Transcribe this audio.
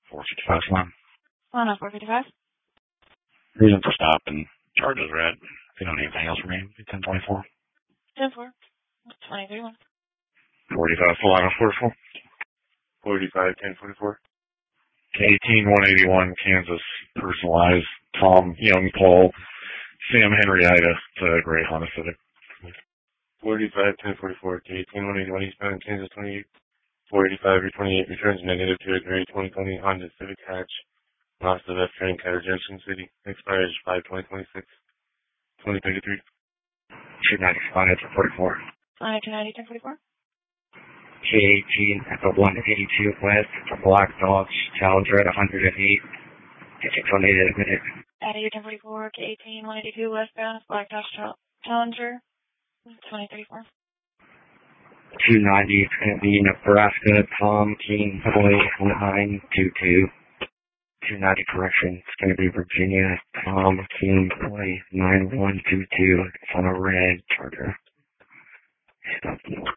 455 Slime. On 455. Reason for stop and charges red. If you don't need anything else from me, 1024. 10-4. 23-1. 45 full line 44. 45 1044. 181 Kansas. Personalized. Tom Young Paul. Sam Henrietta. It's a gray Honda Civic. 45 1044. 181 eastbound Kansas 28. 485 or 28 returns negative to a gray 2020 Honda Civic hatch. Lost the left turn Cutter Junction City. Expires 5/2026. 2033. 295 44. 290 1044. K18 Echo 182 West. Black Dodge Challenger at 108. Get 618 in a minute. Out of your 1044. K18 182 westbound. Black Dodge Challenger. 2034. 290, it's going to be Nebraska, Tom King, Boy 922. 290 correction, it's going to be Virginia, Tom King, Boy 9122. It's on a red Charger.